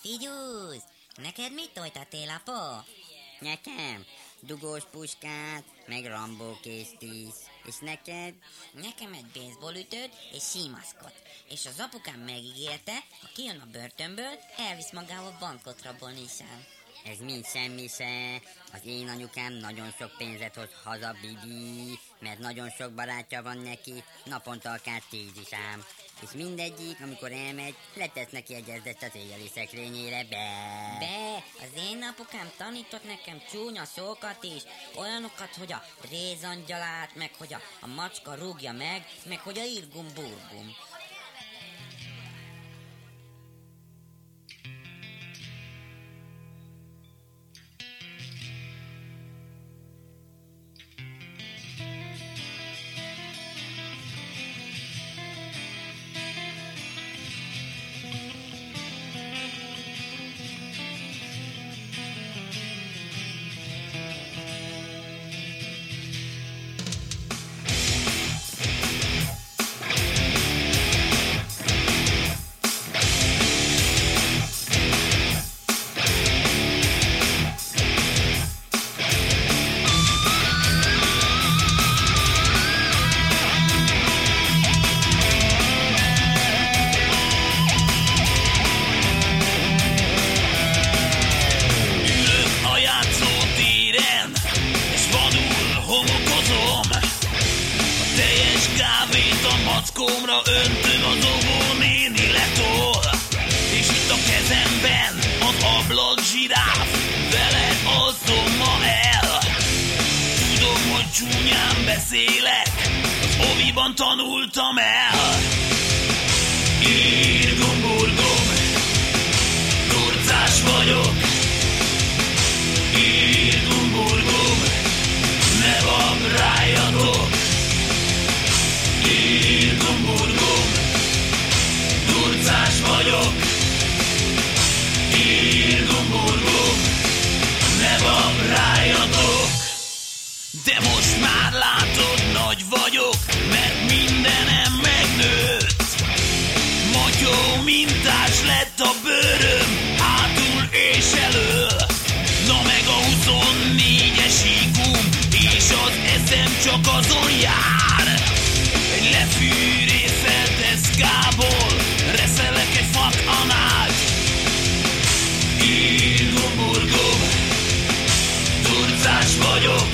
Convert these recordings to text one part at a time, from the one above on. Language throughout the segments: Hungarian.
Figyúz, neked mit tojt a télapó? Nekem? Dugós puskát, meg Rambó kéztísz. És neked? Nekem egy baseballütőt és símaszkot. És az apukám megígérte, ha kijön a börtönből, elvisz magával bankot rabolni sem. Ez mind semmi se. Az én anyukám nagyon sok pénzet hoz haza, Bibi, mert nagyon sok barátja van neki, naponta akár 10 is ám. És mindegyik, amikor elmegy, letesz neki egy ezdet az éjjeli szekrényére, Az én apukám tanított nekem csúnya szókat is, olyanokat, hogy a rézangyalát, meg hogy a macska rúgja meg hogy a irgum-burgum. Mackomra öntöm az óvó néni letol, és itt a kezemben az ablak zsiráf, veled alszom ma el. Tudom, hogy csúnyán beszélek, az oviban tanultam el. Írgum-burgum, turcás vagyok. Írgum-burgum, ne babrájatok. Írgum-burgum, turcás vagyok. Írgum-burgum, ne babrájatok. De most már látod, nagy vagyok, mert mindenem megnőtt. Matyó mintás lett a bőröm, hátul és elől. Na meg a 24-es IQ-m, és az eszem csak azon jár. Egy lefűrészelt deszkából reszelek egy fakanát. Írgum-burgum, turcás vagyok.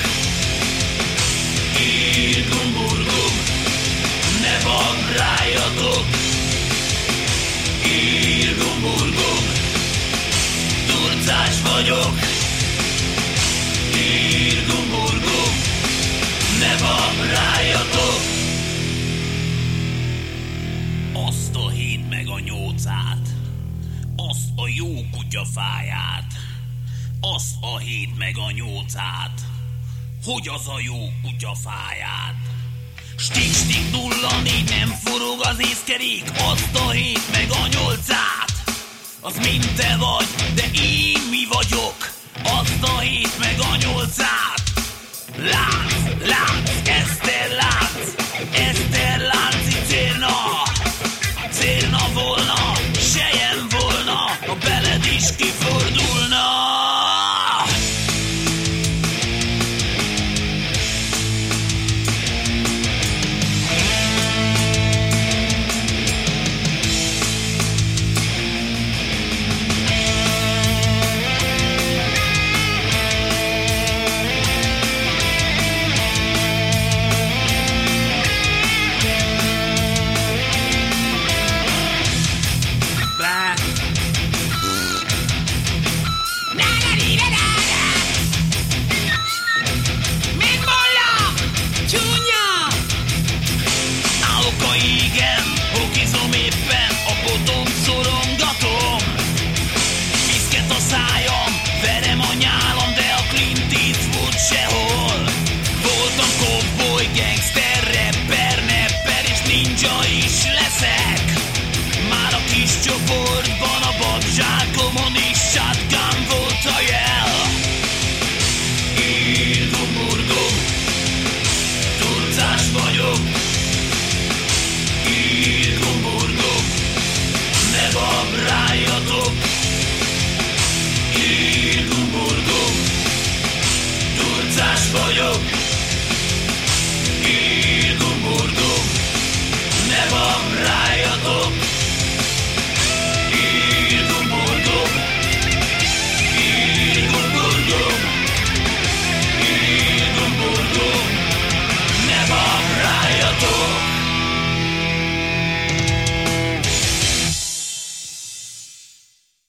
Írgum-burgum, ne babrájatok. Írgum-burgum, turcás vagyok. Írgum-burgum, ne babrájatok. Azt a hét meg a nyócát, azt a jó kutyafáját, azt a hét meg a nyócát, hogy az a jó kutyafáját. Stik-stik 04 nem forog az észkerék, azt a hét meg a nyolcát. Az mind te vagy, de én mi vagyok, azt a hét meg a nyolcát. Látsz, ez